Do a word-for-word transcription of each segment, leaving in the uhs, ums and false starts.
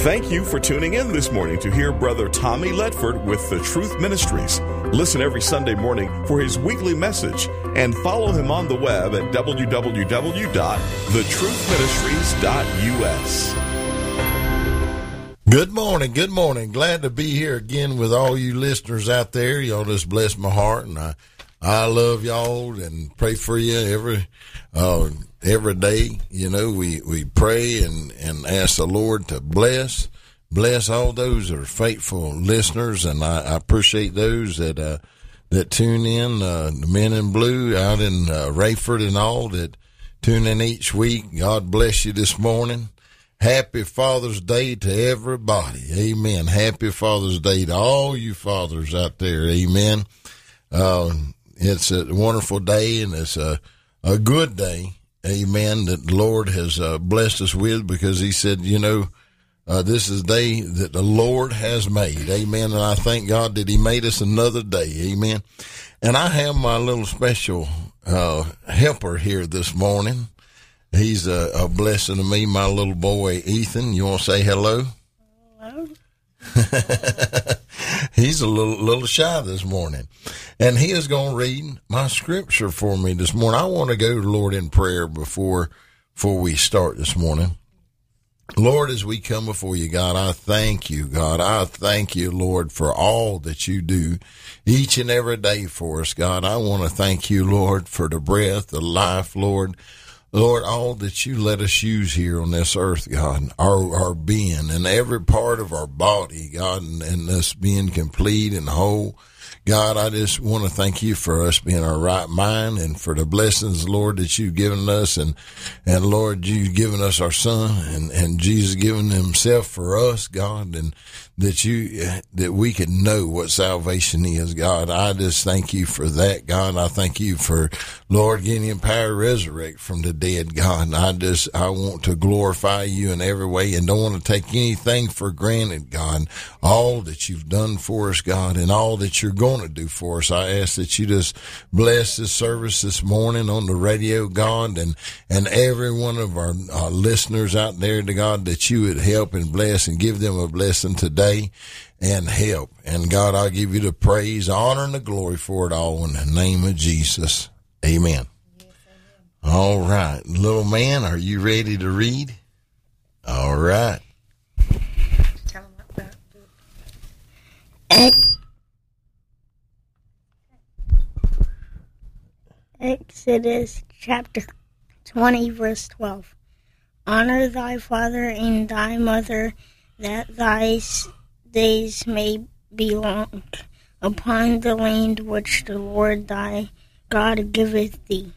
Thank you for tuning in this morning to hear Brother Tommy Ledford with The Truth Ministries. Listen every Sunday morning for his weekly message and follow him on the web at w w w dot the truth ministries dot u s. Good morning, good morning. Glad to be here again with all you listeners out there. Y'all just bless my heart, and I, I love y'all and pray for you every uh, every day. You know, we, we pray and, and ask the Lord to bless, bless all those that are faithful listeners, and I, I appreciate those that uh, that tune in, uh, the Men in Blue out in uh, Rayford and all that tune in each week. God bless you this morning. Happy Father's Day to everybody. Amen. Happy Father's Day to all you fathers out there. Amen. Uh, it's a wonderful day, and it's a, a good day. Amen. That the Lord has uh, blessed us with, because he said, you know, uh, this is the day that the Lord has made. Amen. And I thank God that he made us another day. Amen. And I have my little special uh, helper here this morning. He's a, a blessing to me, my little boy, Ethan. You want to say hello? Hello. He's a little little shy this morning. And he is going to read my scripture for me this morning. I want to go to the Lord in prayer before, before we start this morning. Lord, as we come before you, God, I thank you, God. I thank you, Lord, for all that you do each and every day for us, God. I want to thank you, Lord, for the breath, the life, Lord. Lord, all that you let us use here on this earth, God, our, our being and every part of our body, God, and, and us being complete and whole. God, I just want to thank you for us being our right mind and for the blessings, Lord, that you've given us. And, and Lord, you've given us our son, and, and Jesus giving himself for us, God, and that you, that we can know what salvation is, God. I just thank you for that, God. I thank you for, Lord, getting him power to resurrect from the dead, God. And I just, I want to glorify you in every way and don't want to take anything for granted, God. All that you've done for us, God, and all that you're going to do for us. I ask that you just bless this service this morning on the radio, God, and, and every one of our, our listeners out there, to God, that you would help and bless and give them a blessing today and help. And God, I'll give you the praise, honor, and the glory for it all in the name of Jesus. Amen. Yes, amen. All right. Little man, are you ready to read? All right. Tell him about that. Exodus chapter twenty, verse twelve. Honor thy father and thy mother, that thy days may be long upon the land which the Lord thy God giveth thee.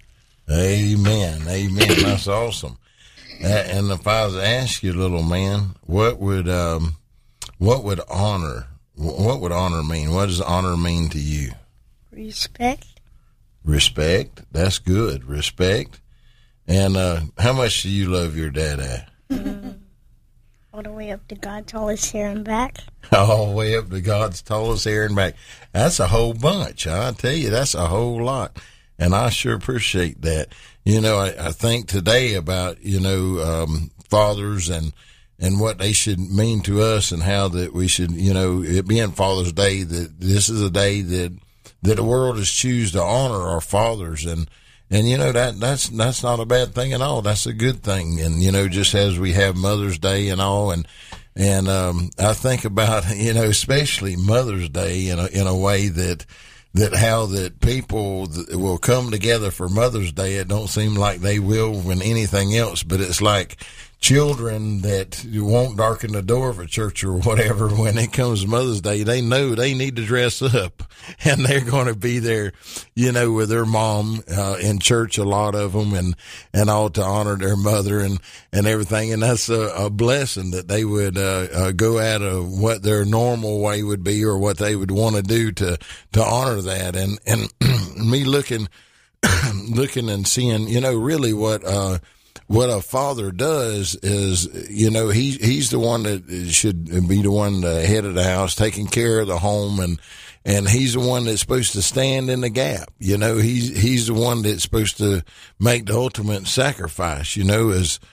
Amen. Amen. That's awesome. And if I was to ask you, little man, what would um, what would honor? What would honor mean? What does honor mean to you? Respect. Respect. That's good. Respect. And uh, how much do you love your dad? Mm, all the way up to God's tallest hair and back. All the way up to God's tallest hair and back. That's a whole bunch. I tell you, that's a whole lot. And I sure appreciate that. You know, I, I think today about, you know, um, fathers and, and what they should mean to us, and how that we should, you know, it being Father's Day, that this is a day that, that the world has choose to honor our fathers. And, and, you know, that, that's, that's not a bad thing at all. That's a good thing. And, you know, just as we have Mother's Day and all, and, and, um, I think about, you know, especially Mother's Day in a, in a way that, that how that people will come together for Mother's Day. It don't seem like they will when anything else, but it's like children that won't darken the door of a church or whatever. When it comes to Mother's Day, they know they need to dress up, and they're going to be there, you know, with their mom uh, in church, a lot of them, and, and all to honor their mother and, and everything. And that's a, a blessing that they would uh, uh, go out of what their normal way would be, or what they would want to do to, to honor that. And, and me looking, looking and seeing, you know, really what, uh, what a father does is, you know, he, he's the one that should be the one, the head of the house, taking care of the home, and, and he's the one that's supposed to stand in the gap. You know, he's, he's the one that's supposed to make the ultimate sacrifice, you know, as,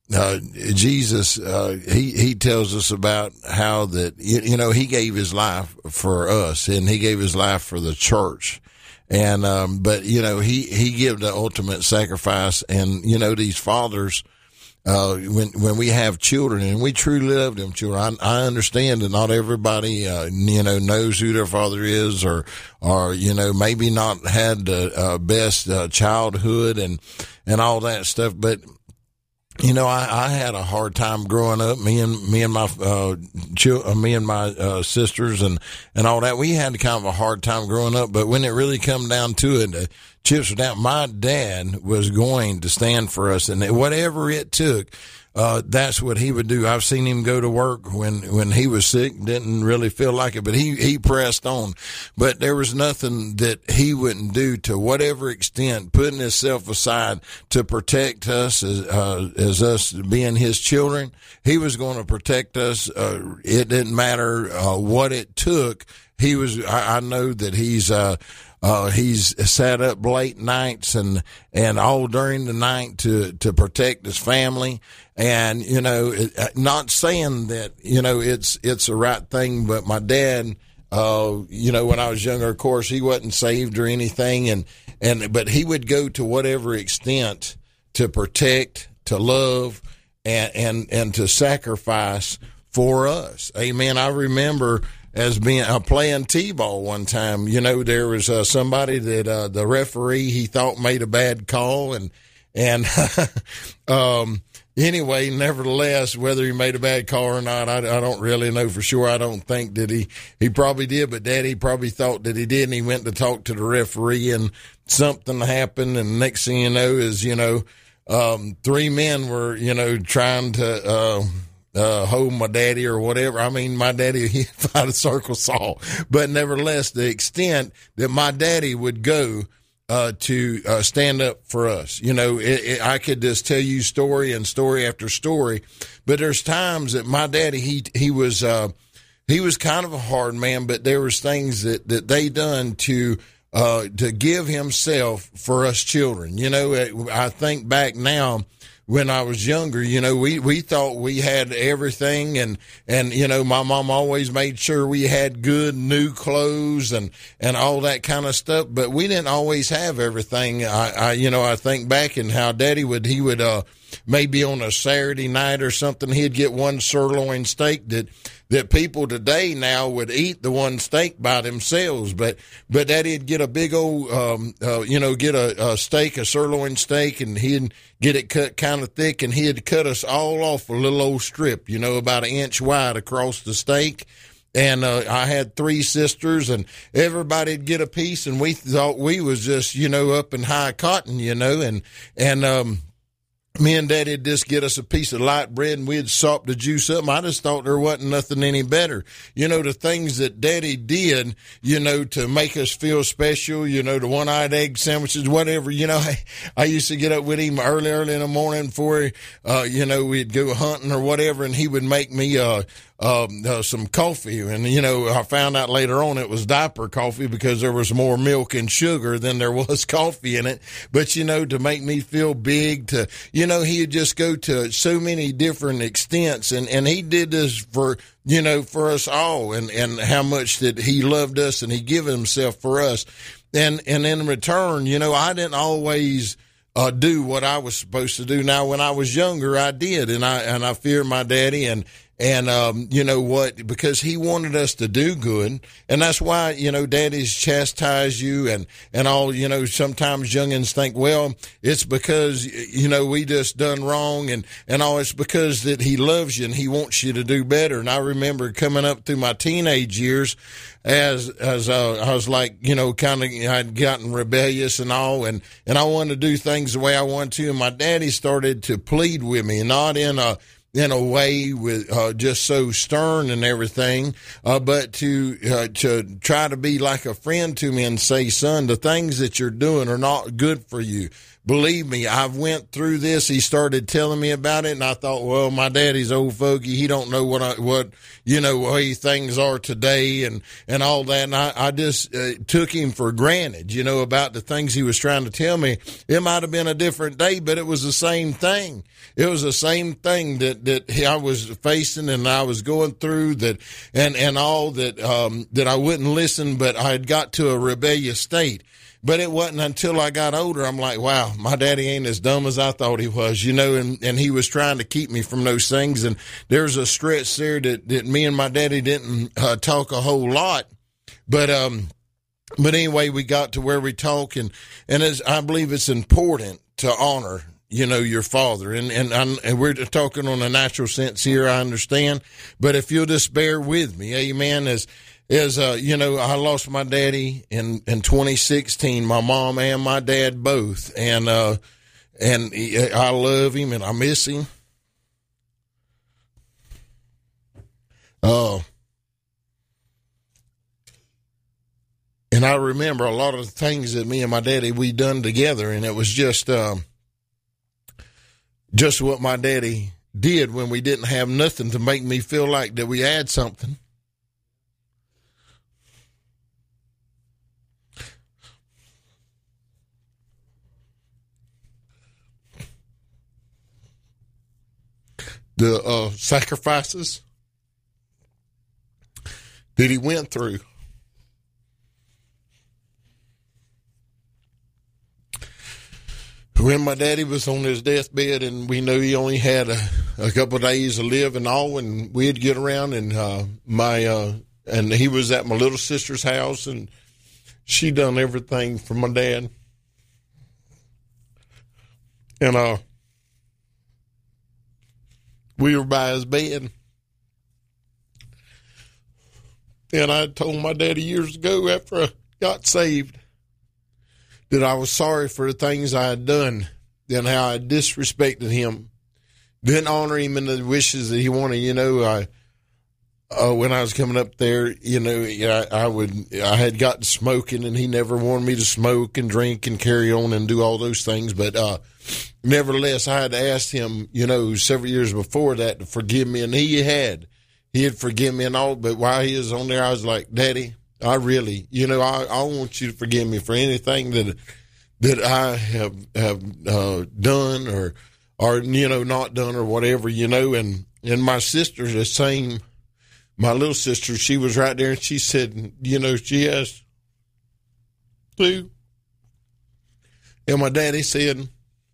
uh, Jesus, uh, he, he tells us about how that, you, you know, he gave his life for us and he gave his life for the church. And, um, but, you know, he, he gave the ultimate sacrifice. And, you know, these fathers, uh, when, when we have children and we truly love them children, I, I understand that not everybody, uh, you know, knows who their father is or, or, you know, maybe not had the uh, best uh, childhood and, and all that stuff. But, you know, I, I had a hard time growing up. Me and me and my uh, chil- me and my uh, sisters and and all that. We had kind of a hard time growing up. But when it really come down to it, the chips were down. My dad was going to stand for us, and whatever it took, uh, that's what he would do. I've seen him go to work when when he was sick, didn't really feel like it, but he he pressed on. But there was nothing that he wouldn't do to whatever extent, putting himself aside to protect us as uh, as us being his children. He was going to protect us. Uh, it didn't matter uh, what it took. He was. I, I know that he's. Uh, Uh, he's sat up late nights and, and all during the night to, to protect his family. And, you know, it, not saying that, you know, it's, it's the right thing, but my dad, uh, you know, when I was younger, of course, he wasn't saved or anything. And, and, but he would go to whatever extent to protect, to love, and, and, and to sacrifice for us. Amen. I remember, as being uh, playing t-ball one time, you know, there was uh, somebody that uh, the referee he thought made a bad call, and and um, anyway, nevertheless, whether he made a bad call or not, I, I don't really know for sure. I don't think that he he probably did, but Daddy probably thought that he did, and he went to talk to the referee, and something happened, and next thing you know is you know um, three men were you know trying to. Uh, Uh, hold my daddy or whatever. I mean, my daddy, he fight a circle saw, but nevertheless, the extent that my daddy would go, uh, to, uh, stand up for us, you know, it, it, I could just tell you story and story after story, but there's times that my daddy, he, he was, uh, he was kind of a hard man, but there was things that, that they done to, uh, to give himself for us children. You know, I think back now, when I was younger, you know, we, we thought we had everything and, and, you know, my mom always made sure we had good new clothes and, and all that kind of stuff, but we didn't always have everything. I, I, you know, I think back and how Daddy would, he would, uh, maybe on a Saturday night or something, he'd get one sirloin steak that, that people today now would eat the one steak by themselves, but, but Daddy'd get a big old, um, uh, you know, get a, a steak, a sirloin steak, and he'd get it cut kind of thick, and he'd cut us all off a little old strip, you know, about an inch wide across the steak. And, uh, I had three sisters and everybody'd get a piece, and we thought we was just, you know, up in high cotton, you know, and, and, um, me and Daddy'd just get us a piece of light bread and we'd sop the juice up. I just thought there wasn't nothing any better. You know, the things that Daddy did, you know, to make us feel special, you know, the one-eyed egg sandwiches, whatever, you know, I, I used to get up with him early, early in the morning before, uh, you know, we'd go hunting or whatever, and he would make me, uh, Um, uh, some coffee, and you know, I found out later on it was diaper coffee because there was more milk and sugar than there was coffee in it. But you know, to make me feel big, to you know, he'd just go to so many different extents, and and he did this for you know for us all, and and how much that he loved us and he gave himself for us, and and in return, you know, I didn't always. Uh, do what I was supposed to do. Now, when I was younger, I did, and I and I feared my daddy, and and um, you know what? Because he wanted us to do good, and that's why you know daddies chastise you and and all. You know, sometimes youngins think, well, it's because you know we just done wrong, and and all. It's because that he loves you and he wants you to do better. And I remember coming up through my teenage years. As, as, uh, I was like, you know, kind of, I'd gotten rebellious and all, and, and I wanted to do things the way I wanted to. And my daddy started to plead with me, not in a, in a way with, uh, just so stern and everything, uh, but to, uh, to try to be like a friend to me and say, son, the things that you're doing are not good for you. believe me, I went through this. He started telling me about it, and I thought, well, my daddy's old fogey. He don't know what I, what you know way things are today, and and all that. And I, I just uh, took him for granted, you know, about the things he was trying to tell me. It might have been a different day, but it was the same thing. It was the same thing that that I was facing and I was going through, that and and all that um, that I wouldn't listen, but I had got to a rebellious state. But it wasn't until I got older, I'm like, wow, my daddy ain't as dumb as I thought he was, you know, and, and he was trying to keep me from those things. And there's a stretch there that, that me and my daddy didn't uh, talk a whole lot. But, um, but anyway, we got to where we talk, and, and as I believe it's important to honor, you know, your father. And, and, I'm, and we're talking on a natural sense here, I understand. But if you'll just bear with me, amen, as, Is, uh, you know, I lost my daddy in, in twenty sixteen, my mom and my dad both. And, uh, and he, I love him and I miss him. Uh, and I remember a lot of the things that me and my daddy, we done together. And it was just, um, just what my daddy did when we didn't have nothing to make me feel like that we had something. The uh, sacrifices that he went through. When my daddy was on his deathbed, and we knew he only had a, a couple of days to live and all, and we'd get around, and uh, my uh, and he was at my little sister's house, and she done everything for my dad. And uh. We were by his bed, and I told my daddy years ago after I got saved that I was sorry for the things I had done and how I disrespected him, didn't honor him in the wishes that he wanted. You know, I uh, when I was coming up there, you know, I, I would I had gotten smoking, and he never wanted me to smoke and drink and carry on and do all those things, but uh nevertheless, I had asked him, you know, several years before that to forgive me, and he had. He had forgiven me and all, but while he was on there, I was like, Daddy, I really, you know, I, I want you to forgive me for anything that that I have have uh, done or, or, you know, not done or whatever, you know, and, and my sister, the same, my little sister, she was right there, and she said, you know, she asked, Lou, and my daddy said,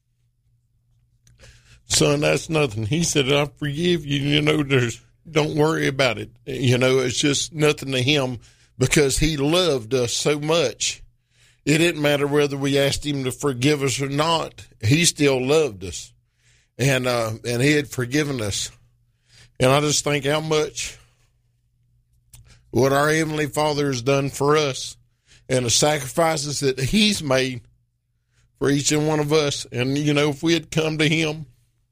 son, that's nothing. He said, I forgive you. You know, there's, don't worry about it. You know, it's just nothing to him because he loved us so much. It didn't matter whether we asked him to forgive us or not. He still loved us. And, uh, and he had forgiven us. And I just think how much what our Heavenly Father has done for us and the sacrifices that he's made for each and one of us. And, you know, if we had come to him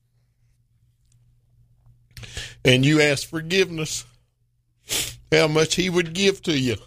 and you ask forgiveness, how much he would give to you.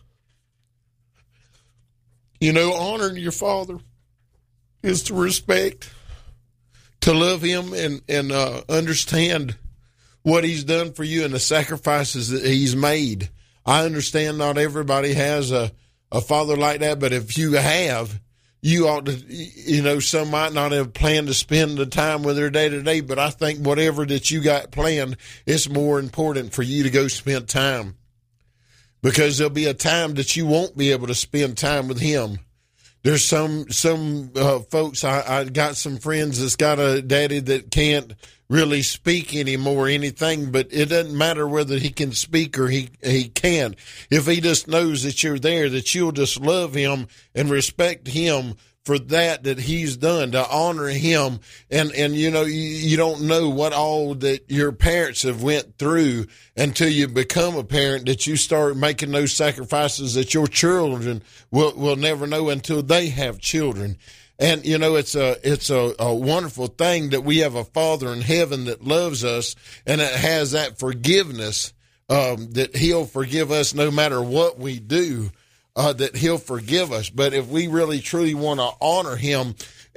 You know, honoring your father is to respect, to love him, and, and uh, understand what he's done for you and the sacrifices that he's made. I understand not everybody has a, a father like that, but if you have, you ought to, you know, some might not have planned to spend the time with their day to day, but I think whatever that you got planned, it's more important for you to go spend time, because there'll be a time that you won't be able to spend time with him. There's some, some, uh, folks, I, I got some friends that's got a daddy that can't really speak anymore or anything, but it doesn't matter whether he can speak or he, he can't. If he just knows that you're there, that you'll just love him and respect him for that, that he's done, to honor him. And, and, you know, you, you don't know what all that your parents have went through until you become a parent, that you start making those sacrifices that your children will, will never know until they have children. And, you know, it's a, it's a, a wonderful thing that we have a Father in heaven that loves us, and it has that forgiveness, um, that he'll forgive us no matter what we do, uh, that he'll forgive us. But if we really truly want to honor him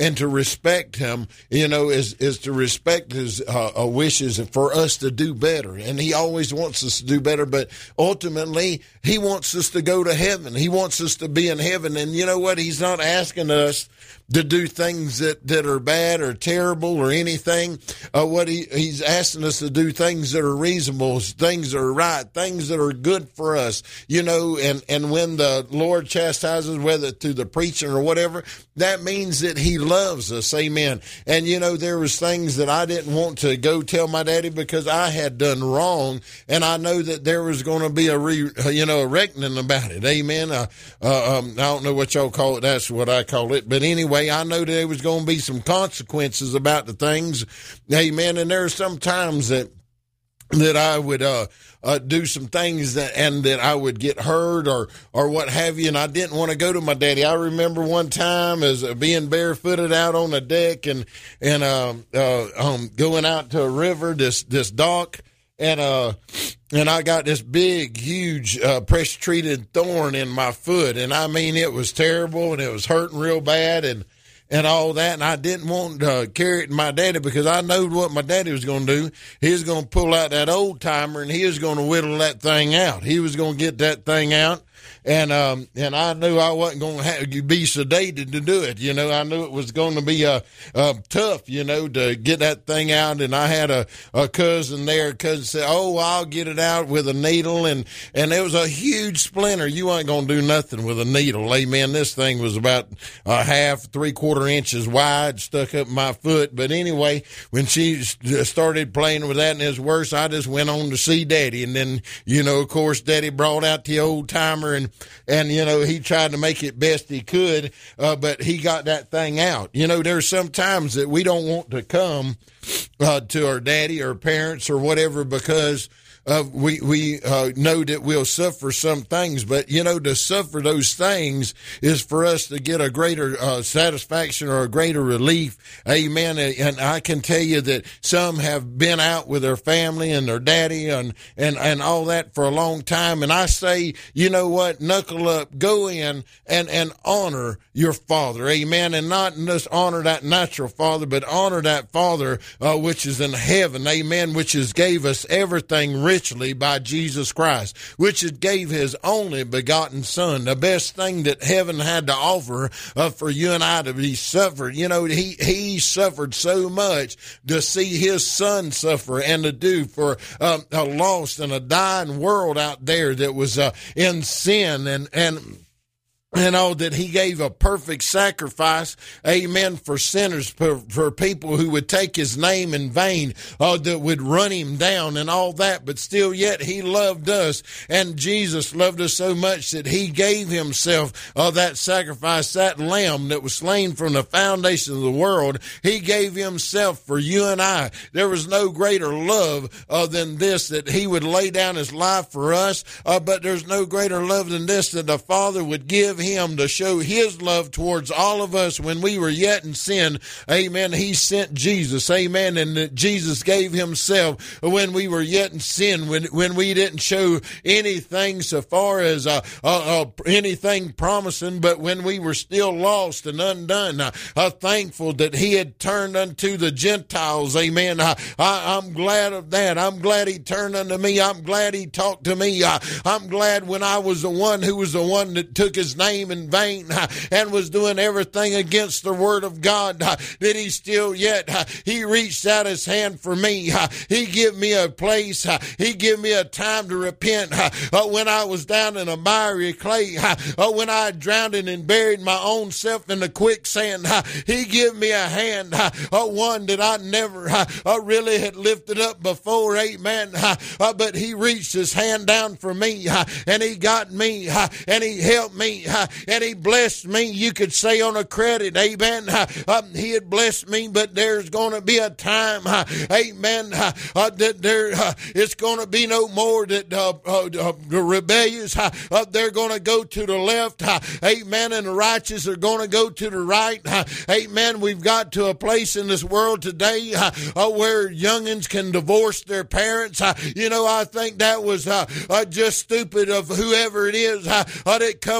and to respect him, you know, is, is to respect his uh, uh, wishes and for us to do better. And he always wants us to do better, but ultimately he wants us to go to heaven. He wants us to be in heaven. And you know what? He's not asking us to do things that, that are bad or terrible or anything. Uh, what he, he's asking us to do things that are reasonable, things that are right, things that are good for us, you know, and, and when the Lord chastises, whether through the preaching or whatever, that means that he loves us. Amen. And, you know, there was things that I didn't want to go tell my daddy because I had done wrong, and I know that there was going to be a, re, you know, a reckoning about it. Amen. Uh, uh, um, I don't know what y'all call it. That's what I call it. But anyway, I know there was going to be some consequences about the things. Amen. And there are some times that that I would uh, uh, do some things that, and that I would get hurt or or what have you, and I didn't want to go to my daddy. I remember one time as uh, being barefooted out on the deck and and uh, uh, um, going out to a river, this this dock, and uh and I got this big, huge uh, pressure treated thorn in my foot, and I mean it was terrible, and it was hurting real bad, and. and all that, and I didn't want to carry it to my daddy because I knew what my daddy was going to do. He was going to pull out that old timer, and he was going to whittle that thing out. He was going to get that thing out, and um, and I knew I wasn't going to have, be sedated to do it. You know, I knew it was going to be uh, uh, tough, you know, to get that thing out. And I had a, a cousin there. A cousin said, "Oh, I'll get it out with a needle," and and it was a huge splinter. You ain't going to do nothing with a needle, amen. This thing was about a half, three quarter inches wide, stuck up my foot. But anyway, when she started playing with that and it was worse, I just went on to see Daddy. And then, you know, of course, Daddy brought out the old timer, and and you know, he tried to make it best he could, uh, but he got that thing out. You know, there's some times that we don't want to come uh, to our daddy or parents or whatever because Uh, we we uh, know that we'll suffer some things, but, you know, to suffer those things is for us to get a greater uh, satisfaction or a greater relief. Amen. And I can tell you that some have been out with their family and their daddy and, and, and all that for a long time. And I say, you know what, knuckle up, go in and, and honor your father. Amen. And not just honor that natural father, but honor that father uh, which is in heaven. Amen. Which has gave us everything richly by Jesus Christ, which it gave his only begotten son, the best thing that heaven had to offer uh, for you and I to be suffered. You know, he, he suffered so much to see his son suffer and to do for uh, a lost and a dying world out there that was uh, in sin and, and, and all that he gave a perfect sacrifice, amen, for sinners, for, for people who would take his name in vain, uh, that would run him down and all that, but still yet he loved us, and Jesus loved us so much that he gave himself uh, that sacrifice, that lamb that was slain from the foundation of the world. He gave himself for you and I. There was no greater love uh, than this, that he would lay down his life for us, uh, but there's no greater love than this, that the Father would give him to show his love towards all of us when we were yet in sin. Amen. He sent Jesus. Amen. And that Jesus gave himself when we were yet in sin, when when we didn't show anything so far as uh, uh, uh, anything promising, but when we were still lost and undone. Uh, uh, thankful that he had turned unto the Gentiles. Amen. I, I, I'm glad of that. I'm glad he turned unto me. I'm glad he talked to me. I, I'm glad when I was the one who was the one that took his name in vain uh, and was doing everything against the word of God, uh, that he still yet, uh, he reached out his hand for me. Uh, he gave me a place. Uh, he gave me a time to repent uh, uh, when I was down in a miry clay, uh, uh, when I had drowned and buried my own self in the quicksand. Uh, he gave me a hand, uh, uh, one that I never uh, uh, really had lifted up before. Amen. Uh, uh, but he reached his hand down for me, uh, and he got me, uh, and he helped me, uh, and he blessed me. You could say on a credit, amen. Uh, um, he had blessed me, but there's going to be a time, uh, amen, uh, uh, that there uh, it's going to be no more that uh, uh, uh, the rebellious, uh, uh, they're going to go to the left, uh, amen, and the righteous are going to go to the right, uh, amen. We've got to a place in this world today uh, uh, where youngins can divorce their parents. Uh, you know, I think that was uh, uh, just stupid of whoever it is uh, uh, that come up with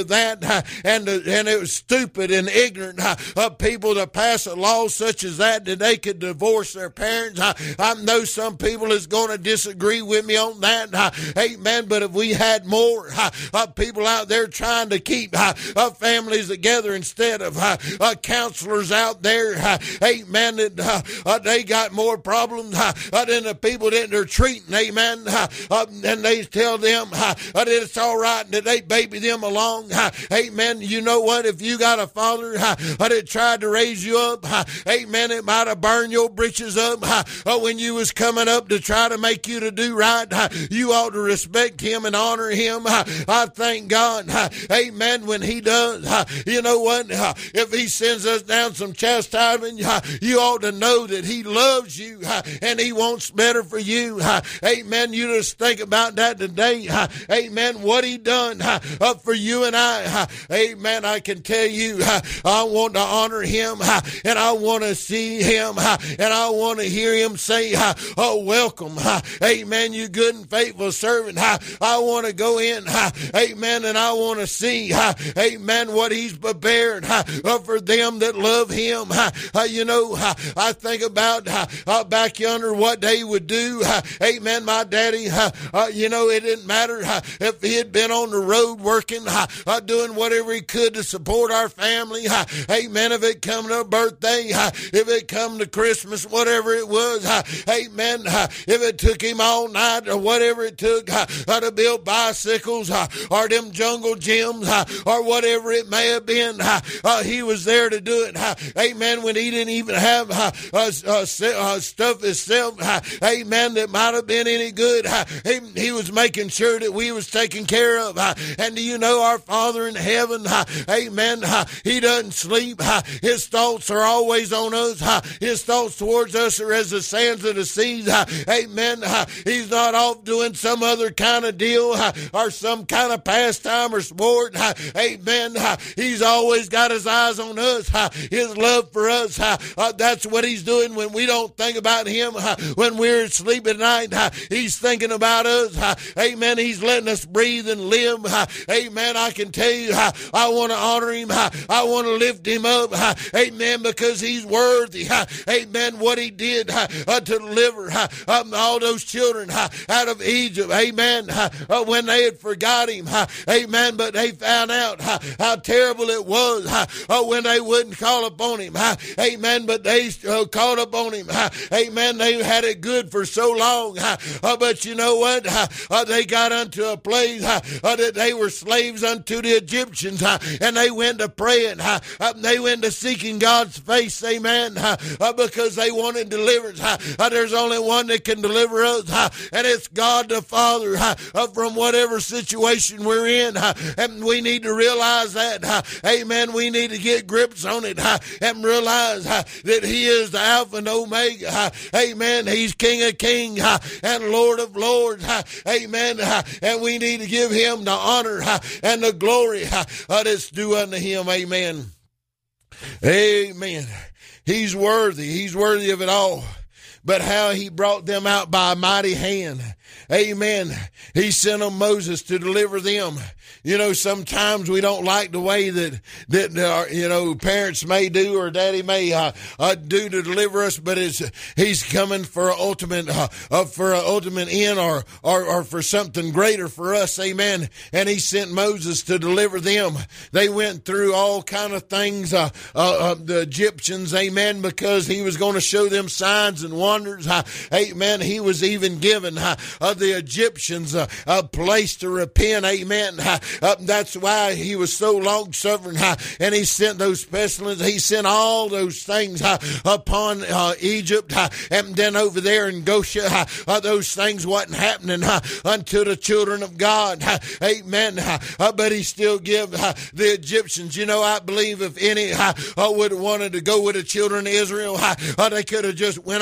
of that, uh, and uh, and it was stupid and ignorant uh, of people to pass a law such as that that they could divorce their parents. Uh, I know some people is going to disagree with me on that. Uh, amen. But if we had more uh, uh, people out there trying to keep uh, uh, families together instead of uh, uh, counselors out there, uh, amen, that uh, uh, they got more problems uh, uh, than the people that they're treating, amen. Uh, uh, and they tell them uh, uh, that it's all right and that they baby them along. Uh, amen. You know what? If you got a father uh, uh, that tried to raise you up, uh, amen, it might have burned your britches up uh, uh, when you was coming up to try to make you to do right. Uh, you ought to respect him and honor him. Uh, I thank God, uh, amen, when he does. Uh, you know what? Uh, if he sends us down some chastisement, uh, you ought to know that he loves you uh, and he wants better for you. Uh, amen. You just think about that today. Uh, amen. What he done uh, uh, for you and I. Uh, amen. I can tell you, uh, I want to honor him uh, and I want to see him uh, and I want to hear him say, uh, oh, welcome. Uh, amen. You good and faithful servant. Uh, I want to go in. Uh, amen. And I want to see, uh, amen, what he's prepared uh, for them that love him. Uh, uh, you know, uh, I think about uh, uh, back yonder what they would do. Uh, amen. My daddy, uh, uh, you know, it didn't matter uh, if he had been on the road working, uh, uh, doing whatever he could to support our family. Uh, amen. If it come to a birthday, uh, if it come to Christmas, whatever it was, uh, amen. Uh, if it took him all night or whatever it took uh, uh, to build bicycles uh, or them jungle gyms uh, or whatever it may have been, uh, uh, he was there to do it. Uh, amen. When he didn't even have uh, uh, uh, uh, stuff himself, uh, amen, that might have been any good. Uh, he, he was making sure that we was taken care of. Uh, and do you know our Father in heaven, uh, amen, uh, he doesn't sleep. Uh, his thoughts are always on us. Uh, his thoughts towards us are as the sands of the seas. Uh, amen. Uh, he's not off doing some other kind of deal uh, or some kind of pastime or sport. Uh, amen. Uh, he's always got his eyes on us. Uh, his love for us. Uh, uh, that's what he's doing when we don't think about him. Uh, when we're asleep at night, uh, he's thinking about us. Uh, amen. He's letting us breathe and live. Uh, amen. I can tell you, uh, I want to honor him. Uh, I want to lift him up. Uh, amen. Because he's worthy. Uh, amen. What he did uh, uh, to deliver uh, um, all those children uh, out of Egypt. Amen. Uh, uh, when they had forgot him. Uh, amen. But they found out uh, how terrible it was uh, uh, when they wouldn't call upon him. Uh, amen. But they uh, called upon him. Uh, amen. They had it good for so long. Uh, uh, but you know what? Uh, uh, they got unto a place uh, uh, that they were slaves unto the Egyptians. Uh, and they went to praying. Uh, uh, they went to seeking God's face. Amen. Uh, uh, because they wanted deliverance. Uh, uh, there's only one that can deliver us. Uh, and it's God the Father uh, uh, from whatever situation we're in. Uh, and we need to realize that. Uh, amen. We need to get grips on it uh, and realize uh, that he is the Alpha and Omega. Uh, amen. He's King of Kings uh, and Lord of Lords. Uh, amen. Uh, and we need to give him the honor uh, and the glory uh, that's due unto him. Amen. Amen. He's worthy. He's worthy of it all. But how he brought them out by a mighty hand. Amen. He sent them Moses to deliver them. You know, sometimes we don't like the way that, that our, you know, parents may do or daddy may uh, uh, do to deliver us, but it's, he's coming for an ultimate, uh, uh, for an ultimate end or, or, or for something greater for us. Amen. And he sent Moses to deliver them. They went through all kind of things, uh, uh, uh the Egyptians, amen, because he was going to show them signs and wonders. Uh, amen. He was even given uh, uh, the Egyptians uh, a place to repent. Amen. Uh, Uh, that's why he was so long-suffering, uh, and he sent those pestilences. He sent all those things uh, upon uh, Egypt, uh, and then over there in Goshen, uh, uh, those things wasn't happening uh, unto the children of God. Uh, amen. Uh, uh, but he still give uh, the Egyptians. You know, I believe if any uh, uh, would have wanted to go with the children of Israel, uh, uh, they could have just went on out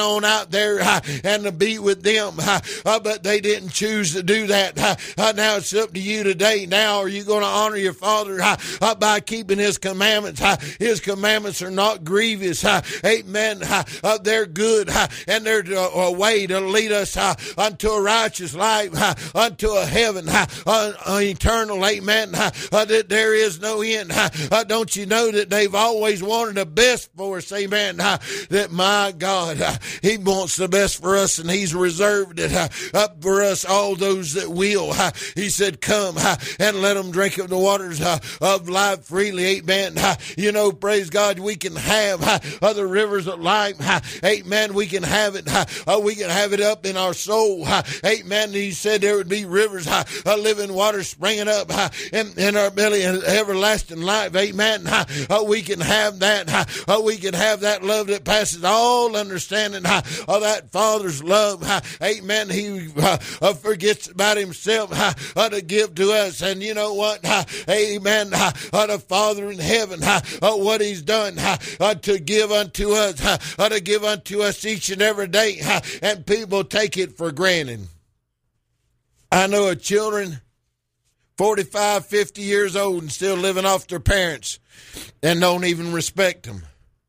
out there uh, and to be with them, uh, uh, but they didn't choose to do that. Uh, uh, now it's up to you today. Now are you going to honor your father uh, uh, by keeping his commandments? Uh, his commandments are not grievous. Uh, amen. Uh, uh, they're good uh, and they're a way to lead us uh, unto a righteous life, uh, unto a heaven, uh, uh, uh, eternal. Amen. Uh, uh, that there is no end. Uh, uh, don't you know that they've always wanted the best for us? Amen. Uh, that my God, uh, he wants the best for us, and he's reserved it uh, up for us, all those that will. Uh, he said, come uh, and let them drink of the waters uh, of life freely. Amen. Uh, you know, praise God, we can have uh, other rivers of life. Uh, amen. We can have it. Uh, uh, we can have it up in our soul. Uh, amen. He said there would be rivers uh, uh, living water springing up uh, in, in our belly and everlasting life. Amen. Uh, uh, we can have that. Uh, uh, we can have that love that passes all understanding uh, of that Father's love. Uh, amen. He uh, uh, forgets about himself uh, uh, to give to us. And you know what? Uh, amen. Uh, uh, the Father in heaven, uh, uh, what he's done uh, uh, to give unto us, uh, uh, to give unto us each and every day. Uh, and people take it for granted. I know of children forty-five, fifty years old and still living off their parents and don't even respect them.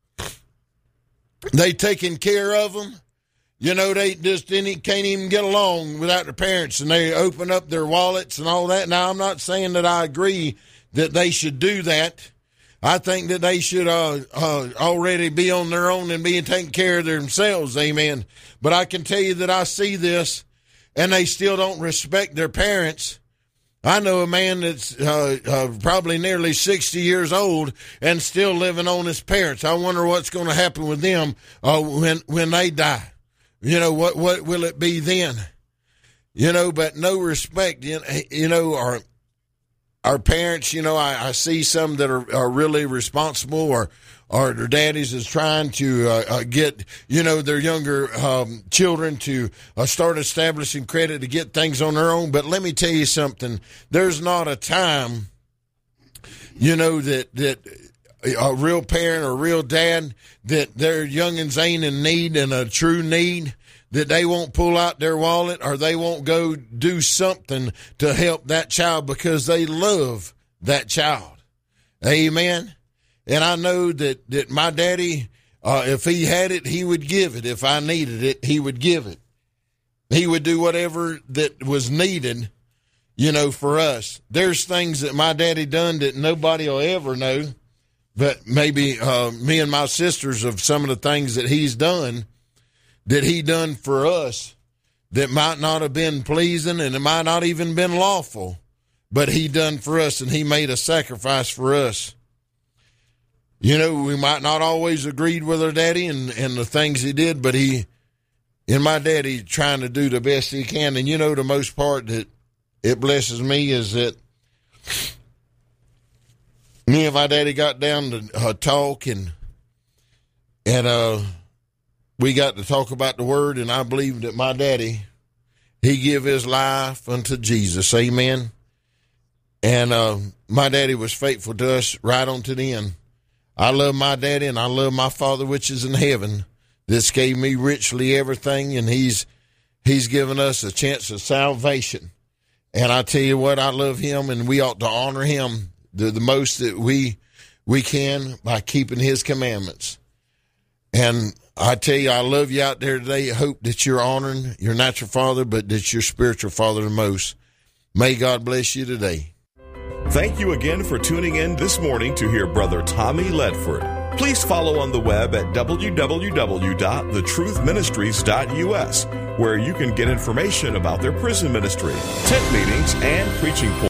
They taking care of them. You know, they just didn't, can't even get along without their parents, and they open up their wallets and all that. Now, I'm not saying that I agree that they should do that. I think that they should uh, uh, already be on their own and being taken care of themselves, amen. But I can tell you that I see this, and they still don't respect their parents. I know a man that's uh, uh, probably nearly sixty years old and still living on his parents. I wonder what's going to happen with them uh, when when they die. You know, what what will it be then? You know, but no respect. You know, you know our our parents. You know, I, I see some that are, are really responsible, or or their daddies is trying to uh, uh, get, you know, their younger um, children to uh, start establishing credit to get things on their own. But let me tell you something. There's not a time, you know, that that a real parent or a real dad, that their youngins ain't in need and a true need, that they won't pull out their wallet or they won't go do something to help that child because they love that child. Amen. And I know that, that my daddy, uh, if he had it, he would give it. If I needed it, he would give it. He would do whatever that was needed, you know, for us. There's things that my daddy done that nobody will ever know, but maybe uh, me and my sisters, of some of the things that he's done, that he done for us, that might not have been pleasing and it might not even been lawful, but he done for us, and he made a sacrifice for us. You know, we might not always agreed with our daddy and, and the things he did, but he, and my daddy, trying to do the best he can. And you know, the most part that it blesses me is that me and my daddy got down to uh, talk, and and uh, we got to talk about the word, and I believe that my daddy, he give his life unto Jesus, amen. And uh, my daddy was faithful to us right on to the end. I love my daddy, and I love my Father which is in heaven. This gave me richly everything, and he's he's given us a chance of salvation. And I tell you what, I love him, and we ought to honor him the, the most that we we can by keeping his commandments. And I tell you, I love you out there today. I hope that you're honoring your natural father, but that your spiritual father the most. May God bless you today. Thank you again for tuning in this morning to hear Brother Tommy Ledford. Please follow on the web at w w w dot the truth ministries dot u s, where you can get information about their prison ministry, tent meetings, and preaching points.